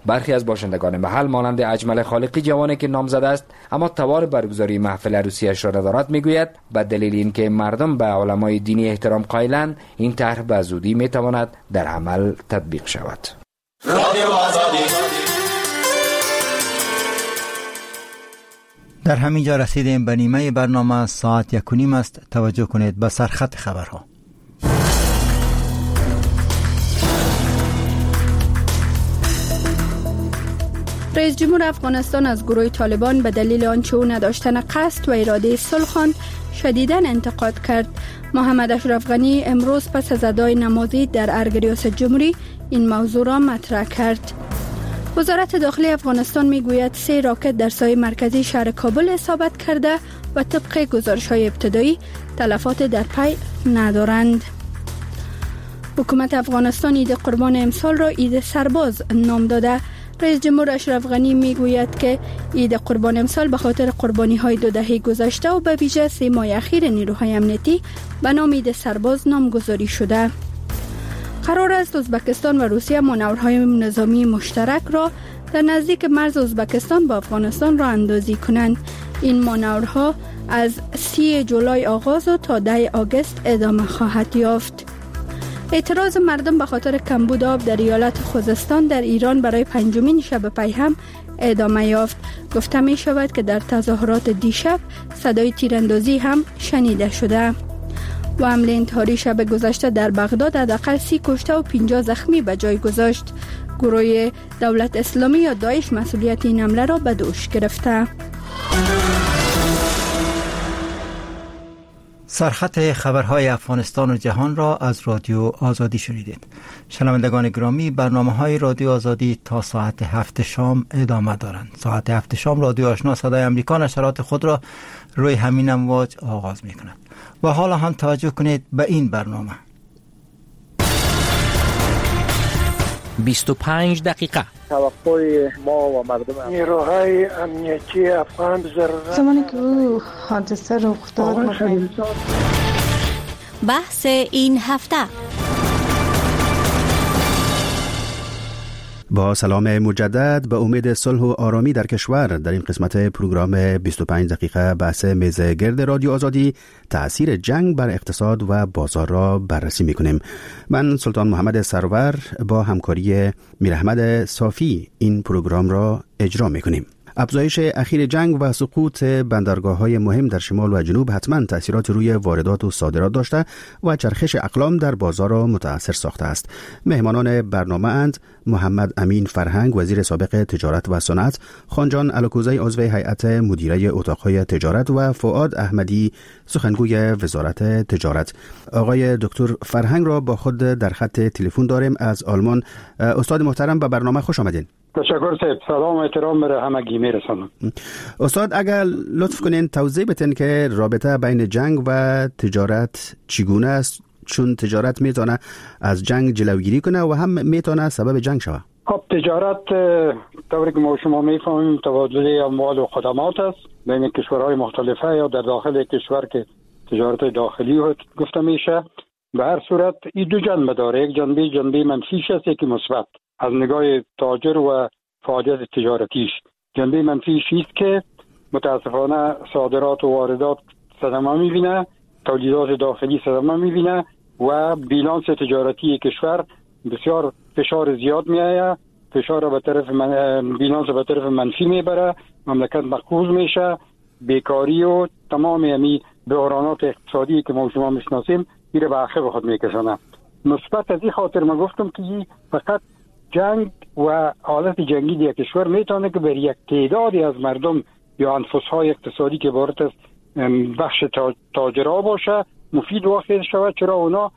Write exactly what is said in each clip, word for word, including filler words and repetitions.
برخی از باشندگان محل مانند اجمل خالقی جوانی که نامزد است اما توان برگزاری محفل عروسیش را ندارد میگوید به دلیل اینکه مردم به علمای دینی احترام قائلند این طرح به زودی میتواند در عمل تطبیق شود. در همین جا رسیدیم به نیمه برنامه. ساعت یک و نیم است. توجه کنید به سرخط خبرها. رئیس جمهور افغانستان از گروه طالبان به دلیل آنچه او نداشتن قصد و اراده صلح خواند شدیداً انتقاد کرد. محمد اشرف غنی امروز پس از ادای نمازی در ارگ ریاست جمهوری این موضوع را مطرح کرد. وزارت داخلی افغانستان میگوید سه راکت در ساحل مرکزی شهر کابل اصابت کرده و طبق گزارش‌های ابتدایی تلفات در پی ندارند. حکومت افغانستان عید قربان امسال را عید سرباز نام داده. رئیس جمهور اشرف غنی میگوید که عید قربان امسال به خاطر قربانی‌های دو دهه گذشته و به ویژه سه ماه اخیر نیروهای امنیتی به نام عید سرباز نامگذاری شده. قرار است ازبکستان و روسیه مانورهای نظامی مشترک را در نزدیک مرز ازبکستان با افغانستان راه اندازی کنند. این مانورها از سی جولای آغاز و تا ده آگوست ادامه خواهد یافت. اعتراض مردم به خاطر کمبود آب در ایالت خوزستان در ایران برای پنجمین شب پی هم ادامه یافت. گفته می شود که در تظاهرات دیشب صدای تیراندازی هم شنیده شده. و حمله انتحاری شب گذشته در بغداد حداقل سی کشته و پنجاه زخمی به جای گذاشت. گروه دولت اسلامی یا داعش مسئولیت این حمله را به دوش گرفته. سرخط خبرهای افغانستان و جهان را از رادیو آزادی شنیدید. شنوندگان گرامی، برنامه‌های رادیو آزادی تا ساعت هفت شام ادامه دارند. ساعت هفت شام رادیو آشنا صدای امریکا نشرات خود را روی همین امواج آغاز می‌کند. و حالا هم توجه کنید به این برنامه. بیست و پنج دقیقه توقع ما و مردم نیروهای امنیتی افغان ضرورت زمانی که او حادثه رخ داد. بحث این هفته. با سلام مجدد، به امید صلح و آرامی در کشور، در این قسمت پروگرام بیست و پنج دقیقه بحث میز گرد رادیو آزادی تأثیر جنگ بر اقتصاد و بازار را بررسی می‌کنیم. من سلطان محمد سرور با همکاری میر احمد صافی این پروگرام را اجرا می‌کنیم. افزایش اخیر جنگ و سقوط بندرگاه‌های مهم در شمال و جنوب حتما تأثیرات روی واردات و صادرات داشته و چرخش اقلام در بازار را متاثر ساخته است. مهمانان برنامه اند محمد امین فرهنگ، وزیر سابق تجارت و صنعت، خانجان الکوزی، عضو هیئت مدیره اتاق‌های تجارت و فؤاد احمدی، سخنگوی وزارت تجارت. آقای دکتر فرهنگ را با خود در خط تلفن داریم از آلمان. استاد محترم، به برنامه خوش آمدین. تشکر صاحب. سلام و احترام برای همگی میرسانم. استاد، اگر لطف کنین توضیح بدین که رابطه بین جنگ و تجارت چگونه است، چون تجارت میتونه از جنگ جلوگیری کنه و هم میتونه سبب جنگ شود. خب تجارت طوری که ما شما میفهمیم تبادل اموال و خدمات است بین کشورهای مختلفه یا در داخل کشور که تجارت داخلی گفته میشه. به هر صورت این دو جنبه داره، یک جنبه جنبه منفیش است، یکی مثبت. از نگاه تاجر و فعالیت تجارتیش جنبه منفیش است که متاسفانه صادرات و واردات صدمه میبینه، تولیدات داخلی صدمه میبینه و بیلانس تجارتی کشور بسیار فشار زیاد میآید، فشار به طرف من... بیلانس به طرف منفی میبره، مملکت مقروض میشه، بیکاری و تمام امی بحرانات اقتصادی که ما شما میشناسیم میره به عقب خود میکشونه. مثبت از این خاطر ما گفتم که فقط جنگ و حالت جنگی در کشور میتونه که بر یک تعدادی از مردم یا انفسهای اقتصادی که بارت از بخش تاجرها باشه مفید واقع شود، چرا اونا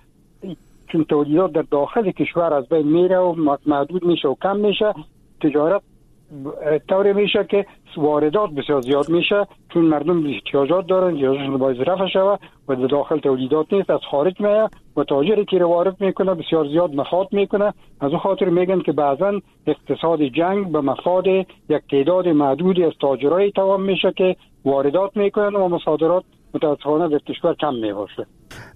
چون تولیدات در داخل کشور از بین میره و محدود میشه و کم میشه، تجارت طوری میشه که واردات بسیار زیاد میشه، چون مردم احتیاجات دارن، احتیاجشون باید رفع شود و در داخل تولیدات نیست، از خارج میاد و تاجری که وارد میکنه بسیار زیاد مخاط میکنه. از اون خاطر میگن که بعضا اقتصاد جنگ به مفاد یک تعداد محدودی از تاجرای تمام میشه که واردات میکنن و مصادرات متاسفانه در کشور کم میباشه.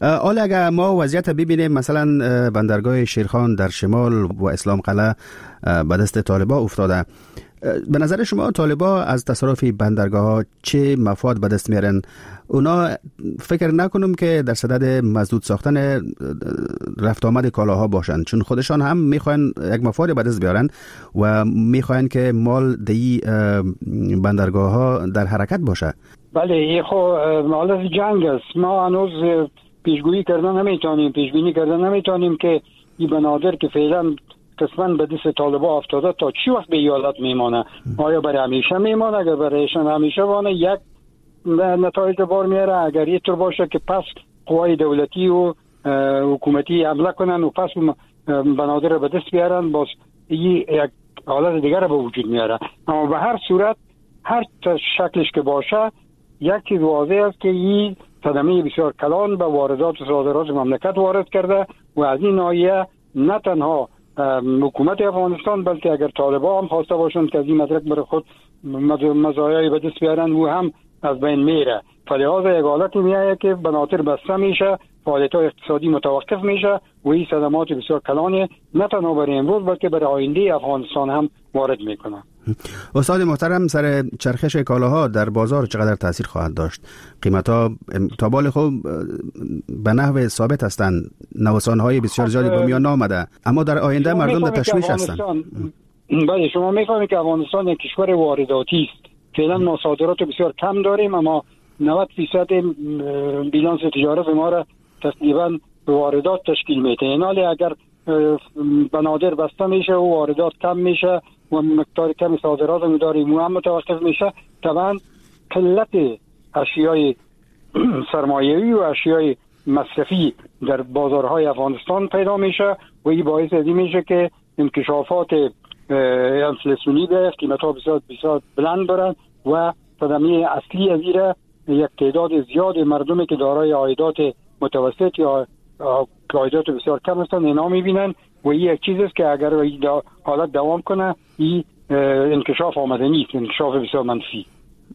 حالا اگر ما وضعیت ببینیم مثلا بندرگاه شیرخان در شمال و اسلام قلعه به دست طالبا افتاده، به نظر شما طالبا از تصرف بندرگاه ها چه مفاد به دست میارن؟ اونا فکر نکنم که در صدد مسدود ساختن رفت آمد کالاها باشن، چون خودشان هم میخواین یک مفاد به دست بیارن و میخواین که مال دی بندرگاه ها در حرکت باشه. بله، این خب حالت جنگ است. ما هنوز پیشگویی کردن نمیتونیم، پیشبینی کردن نمیتونیم که این بنادر که فعلا قسماً به دست طالبا افتاده تا چی وقت به ایالت میمانه. آیا برای همیشه میمانه؟ اگر برایشان همیشه وانه یک نتایج بار میاره، اگر یه طور باشه که پس قوای دولتی و حکومتی حمله کنن و پس بنادر رو به دست بیارن، باز یک حالت دیگر به وجود میاره. اما به هر صورت هر شکلش که باشه یک چیز واضح است که این صدمه بسیار کلان به واردات و صادرات مملکت وارد کرده و از این ناحیه نه تنها حکومت افغانستان بلکه اگر طالبان هم خواسته باشند که از این مدرک برای خود مزایای به دست بیارن و هم از بین میره. فلحاظ یک حالتی میایه که بناطر بسته میشه، فعالیت‌های اقتصادی متوقف میشه و این صدمات بسیار کلانی نه تنها برای امروز بلکه برای آینده افغانستان هم وارد میکنه. استاد محترم، سر چرخش کالاها در بازار چقدر تاثیر خواهد داشت؟ قیمت‌ها تا بال خوب به نحو ثابت هستند، نوسان‌های بسیار زیادی به میان آمده، اما در آینده مردم در تشویش هستند. بله، شما میفهمید که افغانستان یک کشور وارداتی است. فعلا ما صادرات بسیار کم داریم، اما نود درصد بیلانس تجارت ما را تقریبا به واردات تشکیل میده. این حالی اگر بنادر بسته میشه و واردات کم میشه و مقدار کم صادرات هم داریم و هم متوقف میشه، طبعا قلت اشیای سرمایه‌ای و اشیای مصرفی در بازارهای افغانستان پیدا میشه و این باعث ازی میشه که انکشافات انفلاسیونی به قیمت‌ها بسیار بسیار بلند برن و صدمه اصلی از این یک تعداد زیاد مردمی که دارای عایدات متوسط یا عایدات بسیار کم هستند اینا میبینن و این یک چیز است که اگر این حالت دوام کنه این انکشاف آمده نیست، انکشاف بسیار منفی.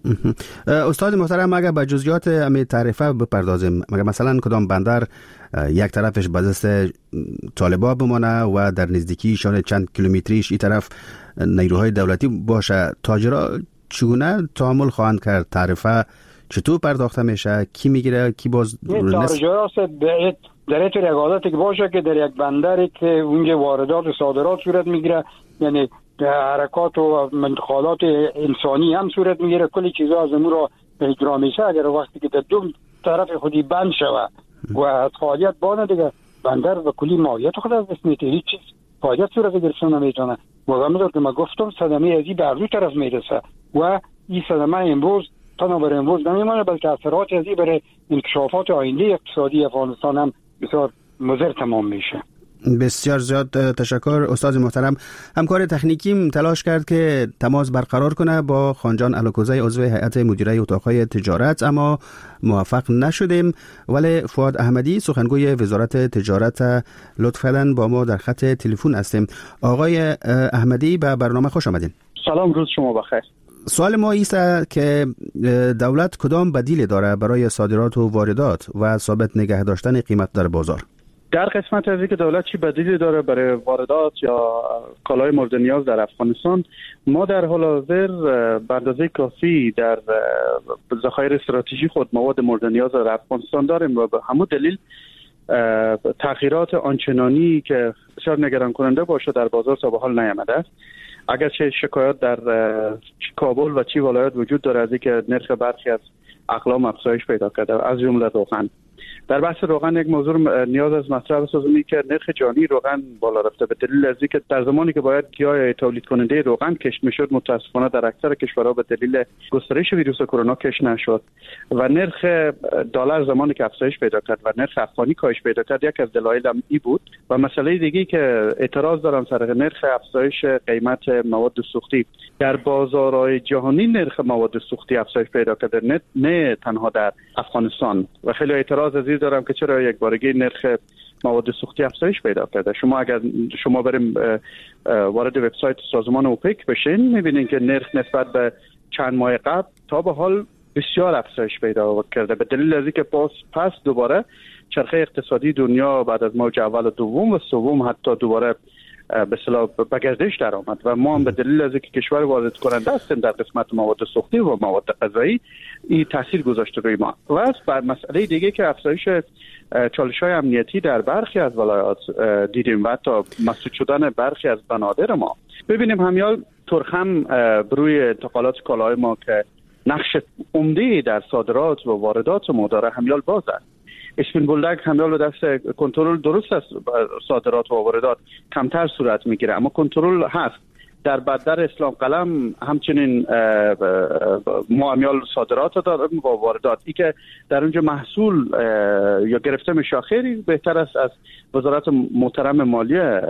استاد محترم، اگر به جزئیات امی تعرفه بپردازیم، مگر مثلا کدام بندر یک طرفش به دست طالبا بمانه و در نزدیکیشان چند کیلومتریش این طرف نیروهای دولتی باشه، تاجرها چگونه تعامل خواهند کرد؟ تعرفه چطور پرداخته میشه؟ کی میگیره؟ کی باز تاجرها در این طور یک حالتی که باشه که در یک بندری که اونجا واردات و صادرات صورت میگیره، یعنی حرکات و منتقالات انسانی هم صورت میگیره، کلی چیزا از امور را اجرا میشه. اگر وقتی که در دو طرف خودی بند شوه و از فعالیت بانه دیگه بندر و کلی ماهیت خود از دست میده، هیچ چیز فعالیت صورت گرفتن نمیتونه. و همینطور که ما گفتم صدمه ازی به دو طرف میرسه و این صدمه امروز تنها برای امروز نمیمونه بلکه اثرات ازی برای انکشافات آینده اقتصادی افغانستان هم بسیار مضر تمام میشه. بسیار زیاد تشکر استاد محترم. همکار تکنیکیم تلاش کرد که تماس برقرار کنه با خانجان الوکوزی عضو هیئت مدیره اتاقهای تجارت، اما موفق نشدیم. ولی فؤاد احمدی سخنگوی وزارت تجارت لطف کردن با ما در خط تلفن هستیم. آقای احمدی به برنامه خوش آمدین. سلام، روز شما بخیر. سوال ما ایست که دولت کدام بدیل داره برای صادرات و واردات و ثابت نگه داشتن قیمت در بازار؟ در قسمت از اینکه دولت چی بدیلی داره برای واردات یا کالای مورد نیاز در افغانستان، ما در حال حاضر به اندازه کافی در ذخایر استراتژی خود مواد مورد نیاز در افغانستان داریم و به همون دلیل تغییرات آنچنانی که بسیار نگران کننده باشه در بازار تا به حال نیامده است. اگرچه شکایات در کابل و چی ولایات وجود داره از اینکه نرخ برخی از اقلام افزایش پیدا کرده، از جمله روغن. در بحث روغن یک موضوع نیاز از مطرح بسازیم که نرخ جانی روغن بالا رفته به دلیل از اینکه در زمانی که باید گیاه تولید کننده روغن کشت میشد متاسفانه در اکثر کشورها به دلیل گسترش ویروس کرونا کشت نشد و نرخ دلار زمانی که افزایش پیدا کرد و نرخ افغانی کاهش پیدا کرد، یک از دلایل هم ای بود. و مسئله دیگه که اعتراض دارم سر نرخ افزایش قیمت مواد سوختی در بازارهای جهانی، نرخ مواد سوختی افزایش پیدا کرده، نه, نه تنها در افغانستان. و خیلی اعتراض از این دارم که چرا یک بارگی نرخ مواد سوختی افزایش پیدا کرده. شما اگر شما بریم وارد وبسایت سازمان اوپک بشین، میبینین که نرخ نسبت به چند ماه قبل تا به حال بسیار افزایش پیدا کرده، به دلیل از اینکه پس پس دوباره چرخه اقتصادی دنیا بعد از موج اول و دوم و سوم حتی دوباره به اصطلاح به گردش در آمد و ما هم به دلیل از اینکه کشور وارد کننده هستیم در قسمت مواد سوختی و مواد غذایی این تاثیر گذاشته روی ما. و از بر مسئله دیگه که افزایش چالش‌های امنیتی در برخی از ولایات دیدیم و حتی مسدود شدن برخی از بنادر ما. ببینیم همیال ترخم بروی انتقالات کالاهای ما که نقش عمده در صادرات و واردات ما داره همیال باز است. اسپین بولدک همیال دست کنترل درست است، صادرات و واردات کمتر صورت میگیره اما کنترل هست. در بندر اسلام قلم همچنین ما همیال صادرات داریم و واردات. ای که در اونجا محصول یا گرفته میشه خیلی بهتر است از وزارت محترم مالیه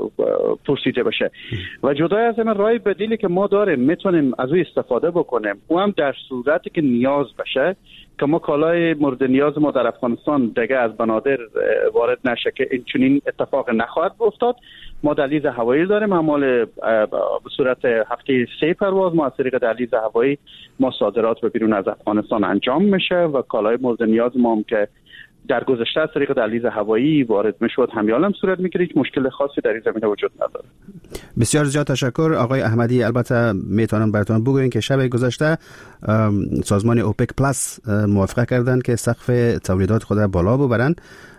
پرسیده بشه. و جدای از این راه بدیلی که ما داریم میتونیم از او استفاده بکنیم و هم در صورتی که نیاز بشه که ما کالای مورد نیاز ما در افغانستان دیگه از بنادر وارد نشه که این چنین اتفاق نخواهد افتاد. ما دهلیز هوایی داریم، اعمال به صورت هفته سه پرواز ما از طریق دهلیز هوایی ما صادرات به بیرون از افغانستان انجام میشه و کالای مورد نیاز ما هم که در گذشته از طریق دهلیز هوایی وارد میشد همیال هم صورت میگیره. هیچ مشکل خاصی در این زمینه وجود نداره. بسیار زیاد تشکر آقای احمدی. البته میتونم براتون بگویم که شب گذشته سازمان اوپک پلاس موافقه کردند که سقف تولیدات خود بالا ببرن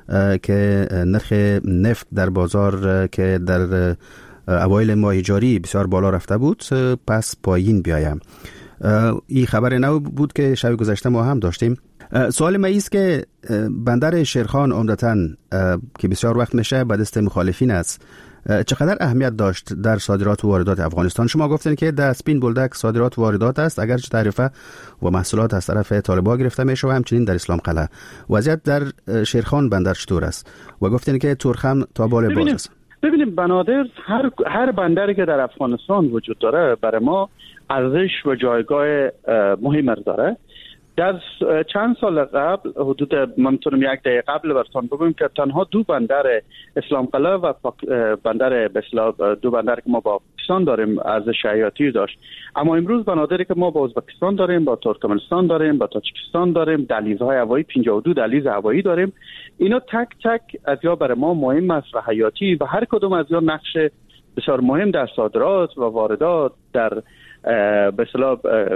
که نرخ نفت در بازار که در اوایل ماه جاری بسیار بالا رفته بود پس پایین بیایم. این خبر نو بود که شب گذشته ما هم داشتیم. سوال ما است که بندر شیرخان عمدتاً که بسیار وقت میشه به دست مخالفین است، چقدر اهمیت داشت در صادرات و واردات افغانستان؟ شما گفتین که در اسپین بولدک صادرات و واردات است، اگرچه تعرفه و محصولات از طرف طالبان گرفته میشه و همچنین در اسلام قلعه. وضعیت در شیرخان بندر چطور است؟ و گفتین که ترخم تا بال باز است. ببینیم بنادر هر هر بندری که در افغانستان وجود داره برای ما ارزش و جایگاه مهمی داره. در چند سال قبل حدود من میتونم یک دقیقه قبل براتون بگم که تنها دو بندر اسلام قلعه و بندر بسلا دو بندر که ما با پاکستان داریم ارزش حیاتی داشت، اما امروز بنادری که ما با ازبکستان داریم، با ترکمنستان داریم، با تاجیکستان داریم، دهلیزهای هوایی پنجاه و دو دهلیز هوایی داریم. اینا تک تک از یا برای ما مهم است و حیاتی و هر کدوم از یا نقش بسیار مهم در صادرات و واردات در به اصطلاح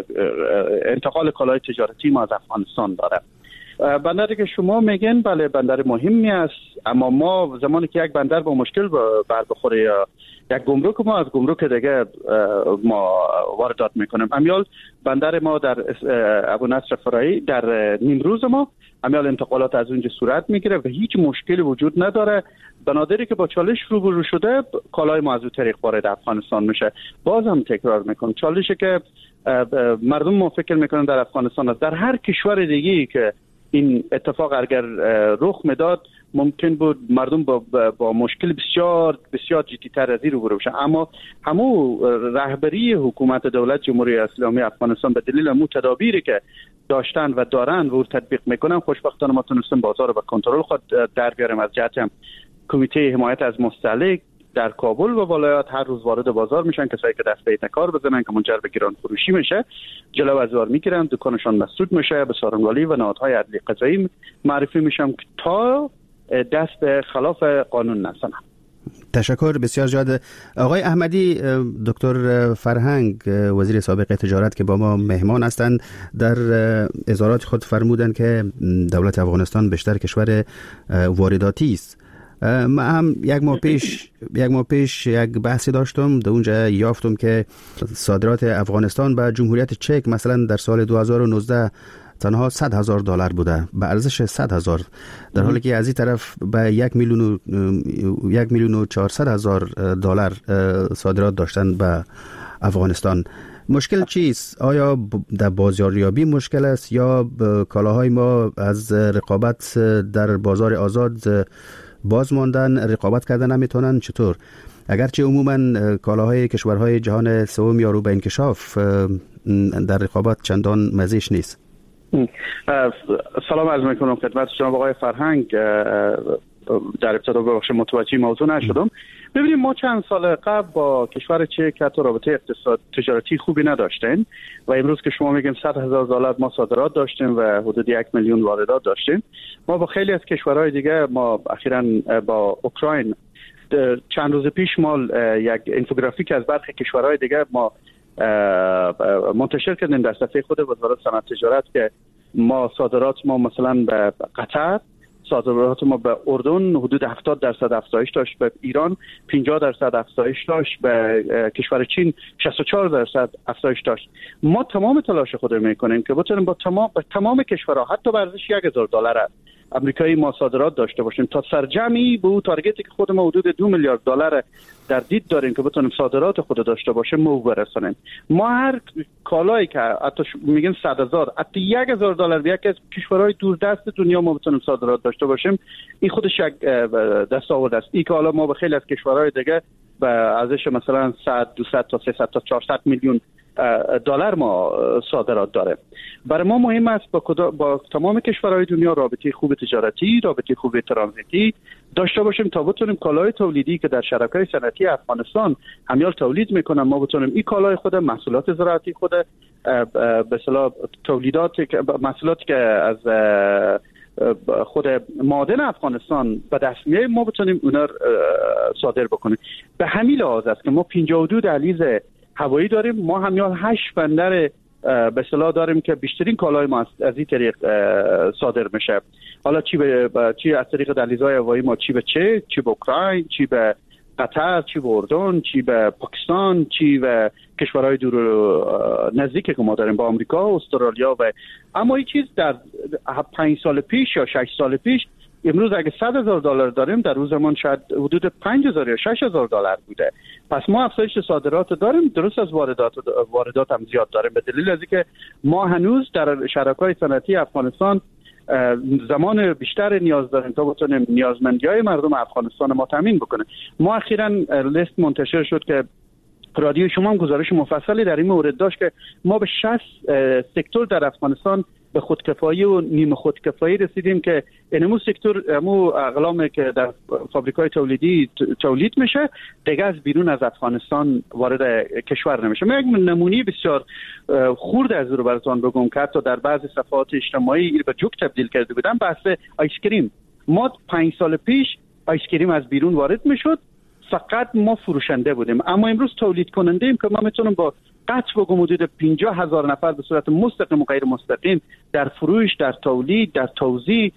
انتقال کالای تجارتی ما از افغانستان داره. بندری که شما میگن بله بندر مهمی است، اما ما زمانی که یک بندر با مشکل بر بخوره یا یک گمرک ما از گمرک دیگه ما واردات میکنیم. امیال بندر ما در ابو نصر فرایی در نیمروز ما امیال انتقالات از اونجا صورت میگیره و هیچ مشکلی وجود نداره. بنادری که با چالش روبرو شده کالای ما از اون طریق وارد افغانستان میشه. باز هم تکرار میکنم چالشی که مردم ما فکر میکنن در افغانستان است، در هر کشور دیگه‌ای که این اتفاق اگر رخ میداد ممکن بود مردم با, با مشکل بسیار بسیار جدی‌تر از این روبرو بشن. اما همو رهبری حکومت دولت جمهوری اسلامی افغانستان به دلیل همو تدابیری که داشتن و دارن و تطبیق میکنن خوشبختانه ما تونستیم بازار رو به کنترل خود در بیاریم. از جهت هم کمیته حمایت از مستهلک در کابل و ولایات هر روز وارد بازار میشن، کسایی که دست به کار بزنن که منجر به گران فروشی میشه جلو بازار میگیرن، دکانشان مسدود میشه، به سارنوالی و نهادهای عدلی قضایی معرفی میشن تا دست به خلاف قانون نزنن. تشکر بسیار زیاد. آقای احمدی، دکتر فرهنگ وزیر سابق تجارت که با ما مهمان هستند در اظهارات خود فرمودند که دولت افغانستان بیشتر کشور وارداتی است. ما هم یک ماه پیش یک ماه پیش یک بحثی داشتم، در اونجا یافتم که صادرات افغانستان به جمهوریت چک مثلا در سال دو هزار و نوزده تنها صد هزار دلار بوده، به ارزش صد هزار، در حالی که از این طرف به یک میلیون یک میلیون و چهارصد هزار دلار صادرات داشتن به افغانستان. مشکل چیست؟ آیا در بازاریابی مشکل است یا کالاهای ما از رقابت در بازار آزاد باز ماندن، رقابت کردن نمیتونن؟ چطور؟ اگرچه عموما کالاهای کشورهای جهان سوم یا رو به انکشاف در رقابت چندان مزیش نیست. سلام عرض میکنم خدمت جناب آقای فرهنگ. در ابتدا ببخشید متوجه موضوع نشدم. ببینیم ما چند سال قبل با کشور چک حتی رابطه اقتصاد تجارتی خوبی نداشتیم و امروز که شما میگیم صد هزار دلار ما صادرات داشتیم و حدود یک میلیون واردات داشتیم. ما با خیلی از کشورهای دیگه، ما اخیراً با اوکراین چند روز پیش ما یک اینفوگرافیک از برخی کشورهای دیگه ما منتشر کردیم در صفحه خود وزارت صنعت تجارت که ما صادرات ما مثلا به قطر، صادرات ما به اردن حدود هفتاد درصد افزایش داشت، به ایران پنجاه درصد افزایش داشت، به کشور چین شصت و چهار درصد افزایش داشت. ما تمام تلاش خود میکنیم که بتونیم با تمام با تمام کشورها حتی به ارزش یک هزار دلار امریکایی ما صادرات داشته باشیم تا سرجمی به اون تارگتی که خود ما حدود دو میلیارد دلار در دید داریم که بتونیم صادرات خود داشته باشیم ما برسونیم. ما هر کالایی که حتی میگن صد هزار حتی یک هزار دلار به یکی از کشورهای دوردست دنیا ما بتونیم صادرات داشته باشیم، این خودش یک دستاورد است. این که حالا ما به خیلی از کشورهای دیگه به ارزش مثلا صد دویست تا سیصد تا چهارصد میلیون دلار ما صادرات داره. برای ما مهم است با, با تمام کشورهای دنیا رابطه خوب تجارتی، رابطه خوب ترانزیتی داشته باشیم تا بتونیم کالای تولیدی که در شرکای صنعتی افغانستان همیال تولید میکنن ما بتونیم این کالای خود، محصولات زراعتی خود، به اصطلاح تولیدات محصولاتی که از خود معادن افغانستان به دست میاد ما بتونیم اونا صادر بکنیم. به همین لحاظ است که ما پنجاه و دو دهلیز هوایی داریم. ما همیال هشت بندر به اصطلاح داریم که بیشترین کالای ما از این طریق صادر میشه. حالا چی به چی از طریق دهلیزهای هوایی ما، چی به چه چی به اوکراین، چی به قطر، چی به اردن، چی به پاکستان، چی به کشورهای دور نزدیک که ما داریم با آمریکا و استرالیا. و اما این چیز در پنج سال پیش یا شش سال پیش، امروز اگه صد هزار دلار داریم در روز زمان شاید حدود پنج هزار یا شش هزار دلار بوده. پس ما افزایش صادرات داریم، درست از واردات واردات هم زیاد داریم، به دلیل از اینکه ما هنوز در شرکای صنعتی افغانستان زمان بیشتر نیاز داریم تا بتونیم نیازمندی‌های مردم افغانستان ما تامین بکنیم. ما اخیراً لیست منتشر شد که رادیو شما هم گزارش مفصلی در این مورد داشت که ما به شصت سکتور در افغانستان به خودکفایی و نیمه خودکفایی رسیدیم که اینمو سکتور امو اقلامی که در فابریکای تولیدی تولید میشه دیگه از بیرون از افغانستان وارد کشور نمیشه. من یک نمونه بسیار خرد از رو براتون بگم که حتی در بعضی صفحات اجتماعی به جوک تبدیل کرده بودن، بحث آیس کریم. ما پنج سال پیش آیس کریم از بیرون وارد میشد، فقط ما فروشنده بودیم، اما امروز تولید کننده ایم که ما میتونیم با قطع بگم حدود پنجاه هزار نفر به صورت مستقیم و غیر مستقیم در فروش، در تولید، در توزیع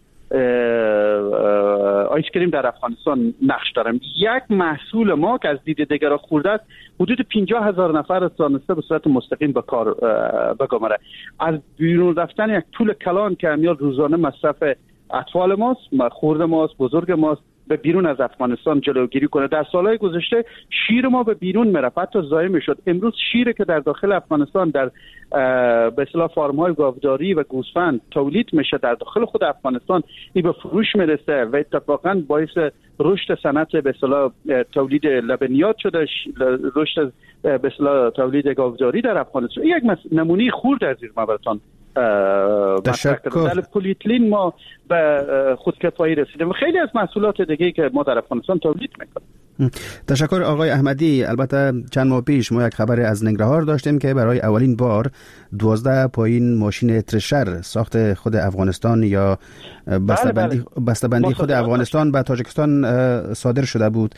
آیس کریم در افغانستان نقش داریم. یک محصول ما که از دید دیگر خورده است حدود پنجاه هزار نفر تانسته به صورت مستقیم به کار بگماره. از بیرون رفتن یک طول کلان که همیال روزانه مصرف اطفال ماست، خورده ماست، بزرگ ماست، به بیرون از افغانستان جلوگیری کنه. در سالهای گذشته شیر ما به بیرون میرفت، حتی ضایع میشد. امروز شیر که در داخل افغانستان در به اصطلاح فارم‌های گاوداری و گوسفند تولید میشه در داخل خود افغانستان، این به فروش میرسه و اتفاقا باعث رشد صنعت به اصطلاح تولید لبنیات شده، رشد به اصطلاح تولید گاوداری در افغانستان. یک نمونه خرد از این براتون تشکر. در پلیتلین ما به خودکفایی رسیدیم و خیلی از محصولات دیگه که ما در افغانستان تولید میکنیم. تشکر آقای احمدی. البته چند ماه پیش ما یک خبر از ننگرهار داشتیم که برای اولین بار دوازده پایین ماشین ترشر ساخت خود افغانستان یا بسته‌بندی بسته‌بندی خود افغانستان به تاجیکستان صادر شده بود.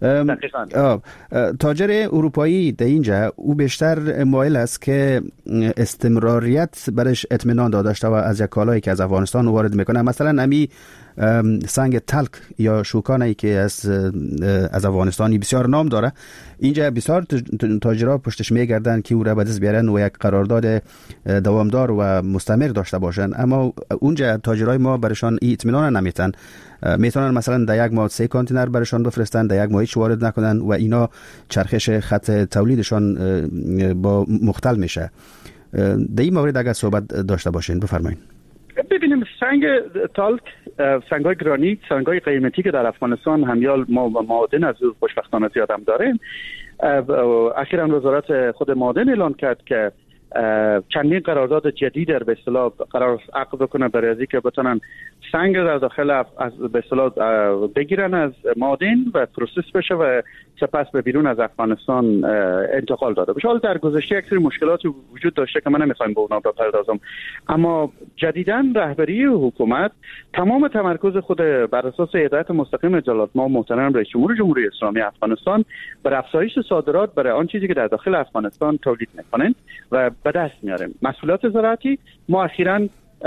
تاجر اروپایی در اینجا او بیشتر مایل است که استمراریت برش اطمینان داشته و از یک کالایی که از افغانستان وارد میکنه، مثلا امی سنگ تلک یا شوکانی که از از افغانستانی بسیار نام داره، اینجا بسیار تاجرها پشتش میگردن که او را به دست بیارن و یک قرارداد دوامدار و مستمر داشته باشن، اما اونجا تاجرای ما برشان این اطمینان نمیتن. میتونن مثلا در یک ماه سه کانتینر برشان بفرستن، در یک ماه هیچ وارد نکنن و اینا چرخش خط تولیدشان با مختل میشه. در این مورد اگر صحبت داشته باشین بفرمایید. ببینیم سنگ تالک، سنگ‌های گرانیت، سنگ‌های قیمتی که در افغانستان همیال ما و معادن از خوشبختانه زیاد هم داریم. اخیراً وزارت خود معادن اعلان کرد که چندین قرارداد جدید در به اصطلاح قرار عقد بکنه برای از اینکه بتونن سنگ در داخل از به اصطلاح بگیرن از معادن و پروسس بشه و سپس به بیرون از افغانستان انتقال داده بشه. حالا در گذشته یک سری مشکلات وجود داشته که من نمیخوایم به اونا بپردازم، اما جدیداً رهبری حکومت تمام تمرکز خود بر اساس هدایت مستقیم جلالت مآب محترم رئیس جمهور جمهوری اسلامی افغانستان بر افزایش صادرات برای آن چیزی که در داخل افغانستان تولید میکنند و به دست میاریم. محصولات زراعتی ما اخیراً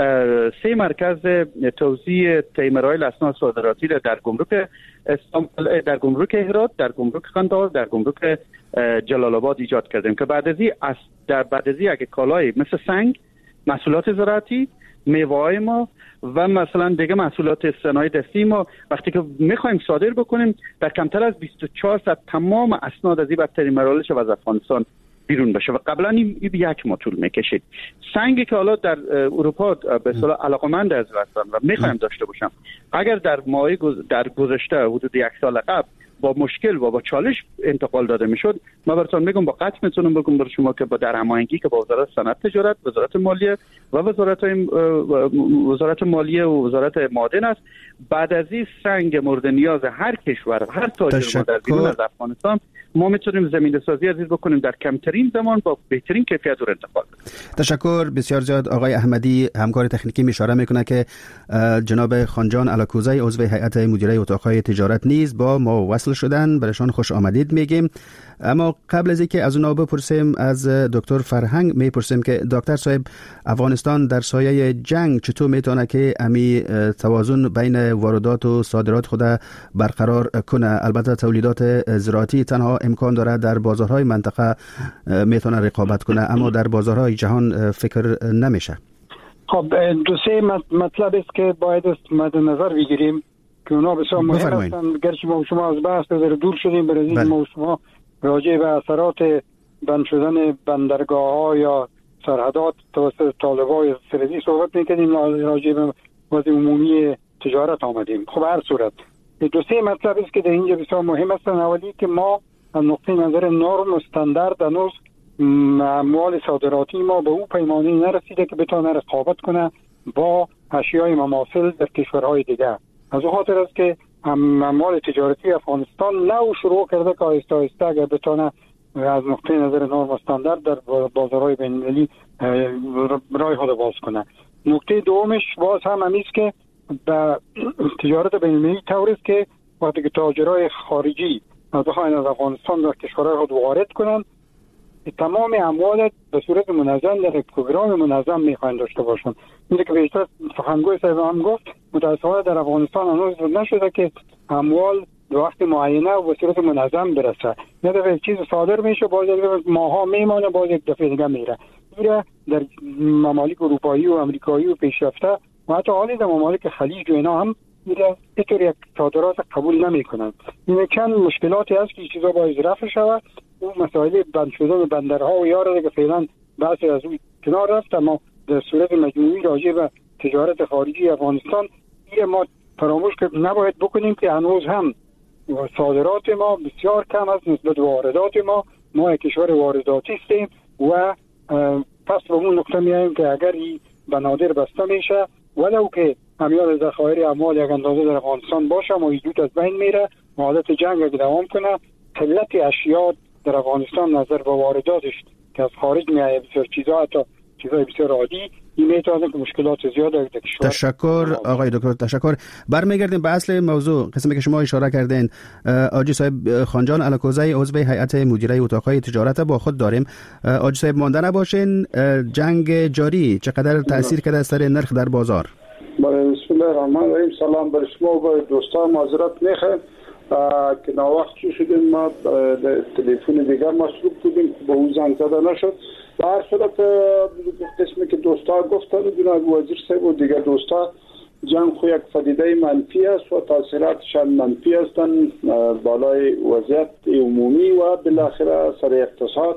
سه مرکز توزیع تیمرایل اسناد صادراتی را در گمرک استانبول، در گمرک هرات، در گمرک قندهار، در گمرک جلال آباد ایجاد کردیم که بعد از این در بعد از این اگه کالای مثل سنگ، محصولات زراعتی، میوه‌های ما و مثلا دیگه محصولات صنایع دستی ما وقتی که میخوایم صادر بکنیم در کمتر از بیست و چهار ساعت تمام اسناد از این بدترین مراحلش از افغانستان بیرون بشه و قبلا این یک ماه طول میکشید. سنگی که حالا در اروپا به اصطلاح علاقمند از هستن و میخوایم داشته باشم، اگر در ماه در گذشته حدود یک سال قبل با مشکل و با چالش انتقال داده میشد، من براتون میگم با قطع میتونم بگم بر شما که با در هماهنگی که با وزارت صنعت تجارت، وزارت مالیه و وزارت وزارت مالیه و وزارت معادن است، بعد از این سنگ مورد نیاز هر کشور، هر تاجر ما در بیرون از افغانستان ما میتونیم زمین سازی عزیز بکنیم در کمترین زمان با بهترین کیفیت و انتقال بدیم. تشکر بسیار زیاد. آقای احمدی همکار تکنیکی اشاره میکنه که جناب خانجان الاکوزی عضو هیئت مدیره اتاقهای تجارت نیز با ما وصل شدن، برشان خوش آمدید میگیم. اما قبل از اینکه از اونا بپرسیم از دکتر فرهنگ میپرسیم که دکتر صاحب، افغانستان در سایه جنگ چطور میتونه که امی توازن بین واردات و صادرات خود برقرار کنه؟ البته تولیدات زراعتی تنها امکان داره در بازارهای منطقه میتونه رقابت کنه، اما در بازارهای جهان فکر نمیشه. خب دو سه مطلب است که باید مد نظر بگیریم که اونا بسیار مهم هستند. گرچه ما شما از بحث در دور شدیم، برای این ما شما راجع به اثرات بند شدن بندرگاه‌ها یا سرحدات توسط طالبان سرزی صحبت می‌کردیم، راجع به وضع عمومی تجارت آمدیم. خب هر صورت دو سه مطلب است که در اینجا بسیار مهم است. اولی که ما از نقطه نظر نرم و استاندارد هنوز اموال صادراتی ما به اون پیمانه نرسیده که بتونه رقابت کنه با اشیای مماثل در کشورهای دیگه. از اون خاطر است که اموال تجارتی افغانستان نو شروع کرده که آهسته آهسته اگر بتونه از نقطه نظر نرم و استاندارد در بازارهای بین‌المللی راه خود باز کنه. نکته دومش باز هم همیست که به تجارت بین‌المللی طور است که وقتی که تاجرای خارجی بخواین از افغانستان در کشورهای خود وارد کنن، تمام اموال به صورت منظم در پروگرام منظم میخواین داشته باشن. اینه که بیشتر سخنگوی صاحب هم گفت متاسفانه در افغانستان هنوز نشده که اموال در وقت معینه و به صورت منظم برسه. یه دفعه چیز صادر میشه، باز یک دفعه ماها میمانه، باز یک دفعه دیگه میره. میره در ممالک اروپایی و امریکایی و پیشرفته و حتی حالی در ممالک خلیج و اینا هم میره اینطور یک صادرات قبول نمیکنن. این چند مشکلاتی هست که این چیزا باید رفع شود. اون مسائل بند شدن بندرها و یاره که فعلا بحث از اون کنار رفت، اما در صورت مجموعی راجع به تجارت خارجی افغانستان این ما فراموش که نباید بکنیم که هنوز هم صادرات ما بسیار کم است نسبت به واردات ما. ما یک کشور وارداتی هستیم و پس به اون نقطه میایم که اگر این بنادر بسته میشه ولو که امیال ذخایر اموال یک اندازه در افغانستان باشه و ایجود از بین میره، حالت جنگ اگه دوام کنه، قلت اشیا در افغانستان نظر به وارداتش که از خارج میایه بسیار چیزا، حتی چیزای بسیار عادی، این میتونه که مشکلات زیاد در کشور. تشکر آقای دکتر، تشکر. برمیگردیم به اصل موضوع، قسمی که شما اشاره کردین. آجی صاحب خانجان الاکوزی عضو هیئت مدیره اتاقهای تجارت با خود داریم. آجی صاحب مانده نباشین، جنگ جاری چقدر تاثیر کرده از سر نرخ در بازار؟ بسم الله الرحمن الرحیم. سلام بر شما و دوستان. معذرت میخوایم که ناوقت شدیم، ما تلفن دیگر مصروف بودیم با اون زنگ زده نشد. به هر صورت قسمی که دوستا گفتن جناب وزیر صاحب و دیگر دوستا، جنگ خو یک پدیده منفی است و تاثیراتشان منفی هستند بالای وضعیت عمومی و بالاخره سر اقتصاد.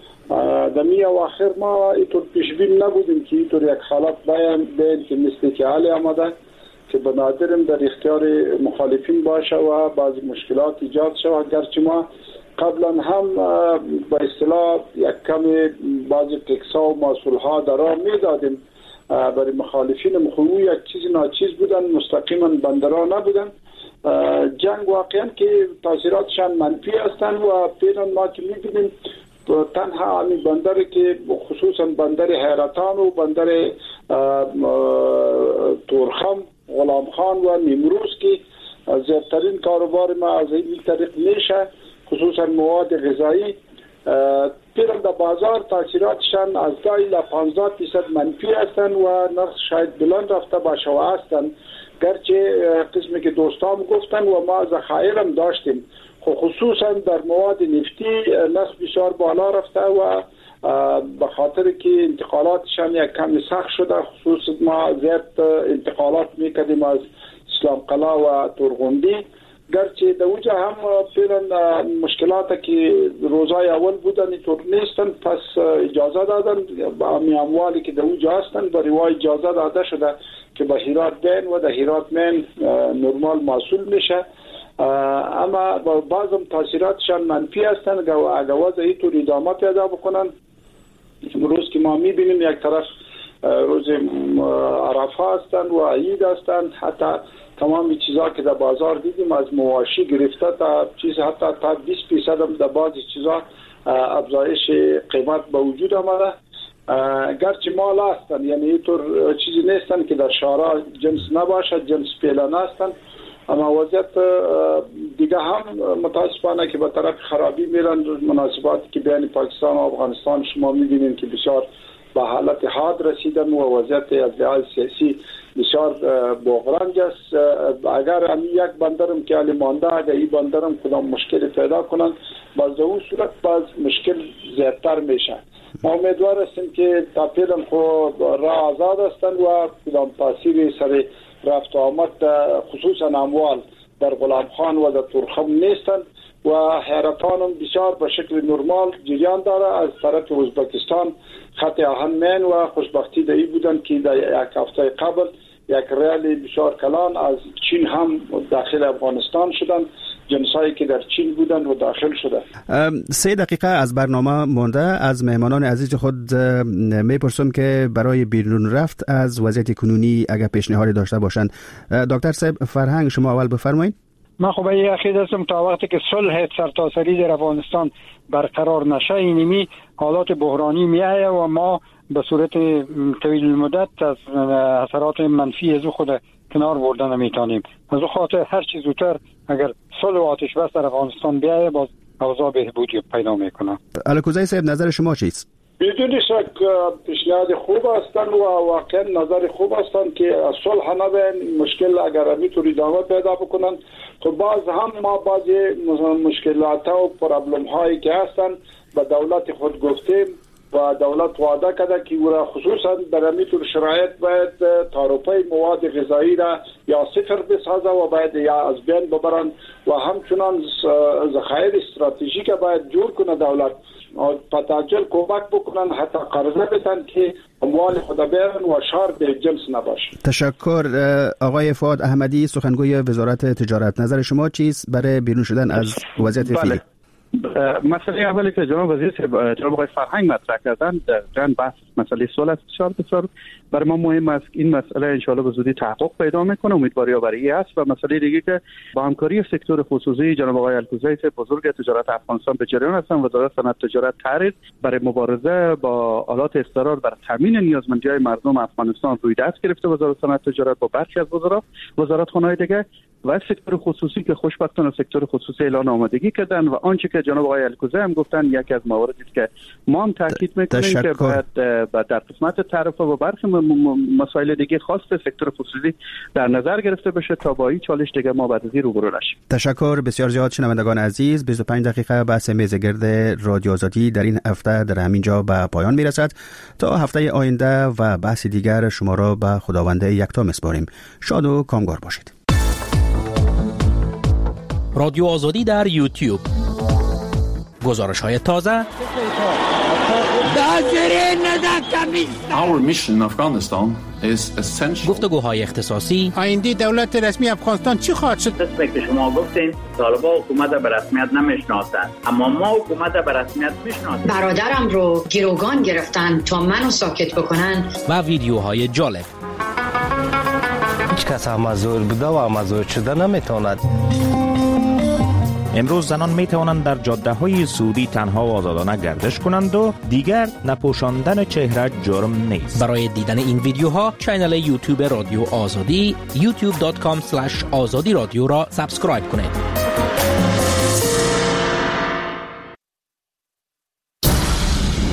در می اواخر ما اینطور پیشبین نبودیم که اینطور یک حالت بیان بین که مثل که حال آمده که بنادرم در اختیار مخالفین باشه و بعضی مشکلات ایجاد شود. گرچه ما قبلا هم با اصطلاح یک کمی بعضی تکسا و محصولها در آن می دادیم برای مخالفین، مخلوی یک چیز ناچیز بودن، مستقیما بندرها نبودن، جنگ واقعا که تاثیراتشان منفی هستند و فعلا ما که می‌بینیم تنها همین بندری که خصوصا بندر حیرتان و بندر تورخم، غلامخان و نیمروز که زیادترین کاروبار ما از این طریق میشه، خصوصا مواد غذایی، پیرن در بازار تاثیراتشان از ده الی پانزده درصد منفی هستند و نرخ شاید بلند رفته باشه و هستند، گرچه قسمی که دوستان گفتن و ما ذخایر هم داشتیم، خصوصا در مواد نفتی نرخ بسیار بالا رفته و به خاطر که انتقالاتشان یک کمی سخت شده، خصوصا ما زیاد انتقالات میکردیم از اسلام قلعه و تورغوندی، گرچه در اوجه هم فعلا مشکلات که روزای اول بودن اینطور نیستن، پس اجازه دادن به اموالی که در اوجه هستن به روای اجازه داده شده که به هیرات بین و در هیرات مین نرمال محصول میشه، اما بعض هم تاثیراتشان منفی هستند. اگر وضع اینطور ادامه پیدا بکنن، روز که ما میبینیم یک طرف روز عرفه هستند و عید هستند، حتی تمام چیزا که در بازار دیدیم از مواشی گرفته تا چیز حتی تا بیست درصد هم در بعضی چیزا افزایش قیمت به وجود آمده، گرچه مال هستند، یعنی اینطور چیزی نیستند که در شارع جنس نباشد، جنس پیلان هستند، اما وضعیت دیگه هم متاسفانه که به طرف خرابی میرن. مناسباتی که بین پاکستان و افغانستان شما میبینید که بسیار به حالت حاد رسیدن و وضعیت از لحاظ سیاسی بسیار بغرنج است. اگر هم یک بندرم که علی مانده، اگر این بندرم کدام مشکل پیدا کنن، باز در اون صورت باز مشکل زیادتر میشه. ما امیدوار هستیم که تا فعلا خود راه آزاد هستند و کدام تاثیر سر رفت و آمد خصوصا اموال در غلامخان و در تورخم نیستند و حیرتان هم بسیار به شکل نرمال جریان داره. از طرف ازبکستان خط آهن مین و خوشبختی دایی بودن که در یک هفته قبل یک ریال بسیار کلان از چین هم داخل افغانستان شدن، جنسایی که در چین بودن و داخل شده. سه دقیقه از برنامه مونده. از مهمانان عزیز خود میپرسم که برای بیرون رفت از وضعیت کنونی اگر پیشنهادی داشته باشند. دکتر صاحب فرهنگ، شما اول بفرمایید. من خب این عقیده هستم تا وقتی که صلح سرتاسری در افغانستان برقرار نشه، اینمی حالات بحرانی میایه و ما به صورت طویل المدت از اثرات منفی از خود کنار بردن نمیتونیم. از اون خاطر هر چیز زودتر اگر صلح و آتش بس در افغانستان بیایه باز اوضاع بهبودی پیدا میکنه. الکوزی صاحب، نظر شما چیست؟ بدون شک پیشنهاد خوب هستند و واقعا نظر خوب هستند که صلح نبین، مشکل اگر همینطوری ادامه پیدا بکنن، خب باز هم ما بعضی مشکلات و پرابلم هایی که هستند به دولت خود گفتیم و دولت وعده کرده که او خصوصا در همینطور شرایط باید تعرفه مواد غذایی را یا صفر بسازه و باید یا از بین ببرن و همچنان ذخایر استراتژیک باید جور کنه دولت پتاجل کمک بکنن، حتی قرضه بدن که اموال خود بیارن و شار به جنس نباشه. تشکر. آقای فؤاد احمدی، سخنگوی وزارت تجارت، نظر شما چیست برای بیرون شدن از وضعیت فعلی؟ مسئله اولی که جناب وزیر جناب آقای فرهنگ مطرح کردن در بحث مسئله صلح است، بسیار بسیار برای ما مهم است. این مسئله ان شاء الله به زودی تحقق پیدا میکنه، امیدواری برای است. و مسئله دیگه که با همکاری سکتور خصوصی جناب آقای الکوزی بزرگ تجارت افغانستان به جریان هستن، وزارت صنعت تجارت تحریر برای مبارزه با آلات اضطرار برای تامین نیازمندی‌های مردم افغانستان روی دست گرفته. وزارت صنعت تجارت با برخی از وزرا وزارتخانه‌های دیگه و سکتور خصوصی که خوشبختانه سکتور خصوصی اعلان آمادگی کردن و آنچه که جناب آقای الکوزی هم گفتن یکی از مواردی است که ما هم تاکید می‌کنیم که باید در قسمت تعرفه و برخی مسائل دیگه خاص سکتور خصوصی در نظر گرفته بشه تا با این چالش دیگه ما بعد از این روبرو نشیم. تشکر بسیار زیاد. شنوندگان عزیز، بیست و پنج دقیقه بحث میز گرد رادیو آزادی در این هفته در همین جا به پایان میرسد. تا هفته آینده و بحث دیگر شما را به خداوند یکتا میسپاریم. شاد و کامگار باشید. رادیو آزادی در یوتیوب، گزارش های تازه، Our mission in Afghanistan is essential. گفتگوهای اختصاصی. آینده دولت رسمی افغانستان چی خواهد شد؟ قسمی که شما گفتین طالبان حکومت به رسمیت نمیشناسند، اما ما حکومت به رسمیت میشناسیم. برادرم رو گروگان گرفتن تا منو ساکت بکنن. و ویدیوهای جالب. هیچ کس هم مزور بوده و مزور شده نمیتواند. امروز زنان می توانند در جاده های سعودی تنها و آزادانه گردش کنند و دیگر نپوشاندن چهره جرم نیست. برای دیدن این ویدیوها کانال یوتیوب رادیو آزادی یوتیوب دات کام اسلش آزادی رادیو را سابسکرایب کنید.